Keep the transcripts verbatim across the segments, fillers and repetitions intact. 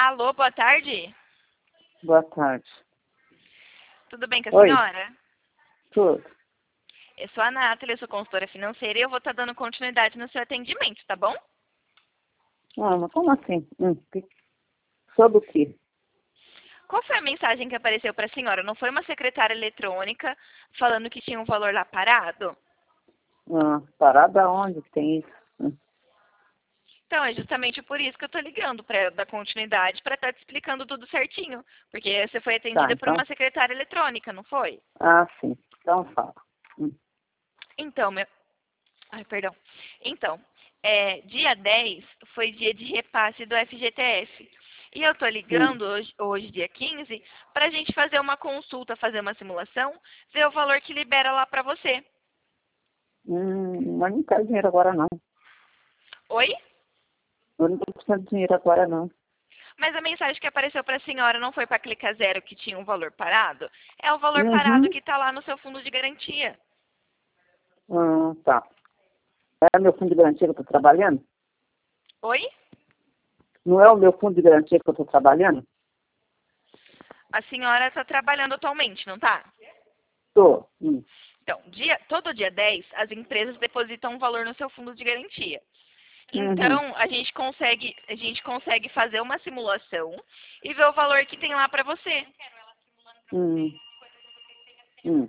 Alô, boa tarde. Boa tarde. Tudo bem com a Oi. senhora? Tudo. Eu sou a Nathalie, eu sou consultora financeira e eu vou estar dando continuidade no seu atendimento, tá bom? Ah, mas como assim? Hum, que- sobre o quê? Qual foi a mensagem que apareceu para a senhora? Não foi uma secretária eletrônica falando que tinha um valor lá parado? Ah, parada onde que tem isso? Hum, Então, é justamente por isso que eu tô ligando, para dar continuidade, para estar te explicando tudo certinho. Porque você foi Tá, atendida por então. uma secretária eletrônica, não foi? Ah, sim. Então fala. Hum, Então, meu... Ai, perdão. Então, é, dia dez foi dia de repasse do F G T S. E eu tô hum, ligando hoje, hoje dia quinze, para a gente fazer uma consulta, fazer uma simulação, ver o valor que libera lá para você. hum, mas não quero dinheiro agora não. Oi? Eu não tô precisando de dinheiro agora não. Mas a mensagem que apareceu para a senhora não foi para clicar zero que tinha um valor parado? É o valor parado Uhum. que está lá no seu fundo de garantia. Ah, tá. É meu fundo de garantia que eu tô trabalhando? Oi? Não é o meu fundo de garantia que eu tô trabalhando? A senhora está trabalhando atualmente, não tá? Tô. Hum, Então, dia, todo dia dez, as empresas depositam um valor no seu fundo de garantia. uhum. Então, a gente consegue, a gente consegue fazer uma simulação e ver o valor que tem lá para você. Hum, hum.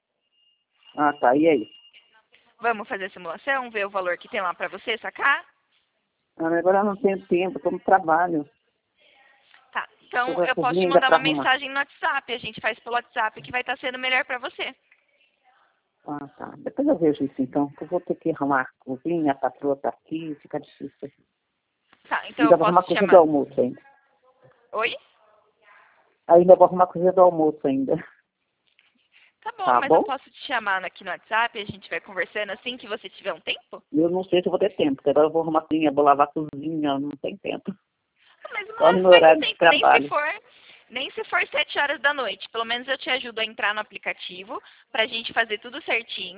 Ah, tá. E aí? Vamos fazer a simulação, ver o valor que tem lá para você, sacar? Ah, mas agora eu não tenho tempo, eu tô no trabalho. Tá. Tô Então, com eu essas posso te lindas mandar pra uma arrumar. mensagem no WhatsApp. A gente faz pelo WhatsApp que vai estar sendo melhor para você. Ah, tá. Depois eu vejo isso então, que eu vou ter que arrumar a cozinha, a patroa tá aqui, fica difícil. Tá, então eu Ainda vou posso arrumar a te coisa do chamar. almoço ainda. Oi? Ainda vou arrumar a coisa do almoço ainda. Tá bom, Tá mas eu bom? posso te chamar aqui no WhatsApp e a gente vai conversando assim que você tiver um tempo? Eu não sei se eu vou ter tempo, porque agora eu vou arrumar a cozinha, vou lavar a cozinha, não tem tempo. Mas Só uma no hora meu faz o horário de tempo, nem se trabalho. for, nem se for sete horas da noite. Pelo menos eu te ajudo a entrar no aplicativo pra gente fazer tudo certinho.